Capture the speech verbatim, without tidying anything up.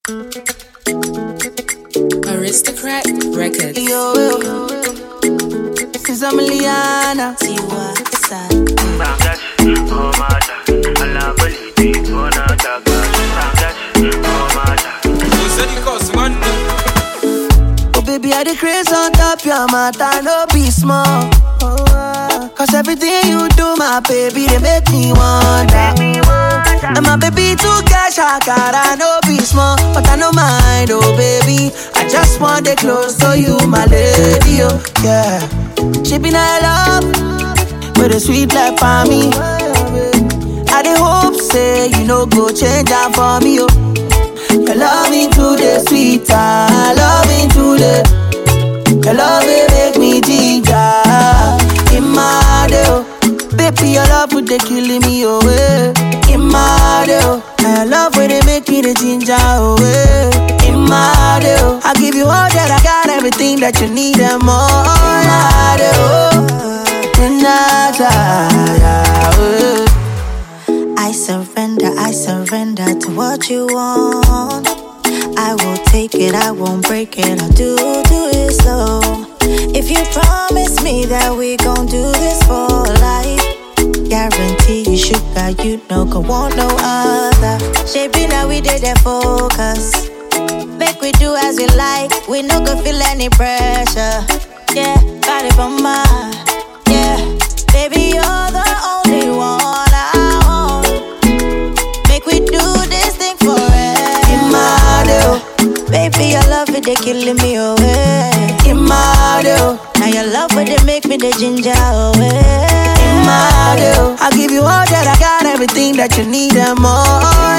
Aristocrat Records. Yo, yo. This is Ameliana. Tiwa San. Bangladesh, oh my God. Allah believe it, oh na taka. Bangladesh, oh my God. You said it cost money. Oh baby, I the craze on top your matter, no be small. Oh, uh, Cause everything you do, my baby, they make me wonder. And my baby too cash, I gotta no be small, but I no mind, oh baby. I just want to close to you, my lady, oh yeah. She be not love, with a sweet life for me. I dey hope, say, you know, go change that for me, oh. Your loving today sweeter, loving today. Your love will make me ginger. In my day, oh. Baby, your love would they killing me away. In my day, oh. Your love will they make me the ginger away. In my day, oh. I give you all that I got, everything that you need and more. In my day, oh. In my day, I surrender, I surrender to what you want. I will take it, I won't break it, I'll do, do it slow. If you promise me that we gon' do this for life, guarantee you sugar, you know, go want no other. Shaping how we did that focus. Make we do as we like, we no go feel any pressure. Yeah, body for mine, yeah. Baby, you're the only one I want. Make we do this thing forever. In my day, baby, your love it, they killing me away. in my day, Now your love it, they make me the ginger away. in my day. I give you all that I got, everything that you need and more.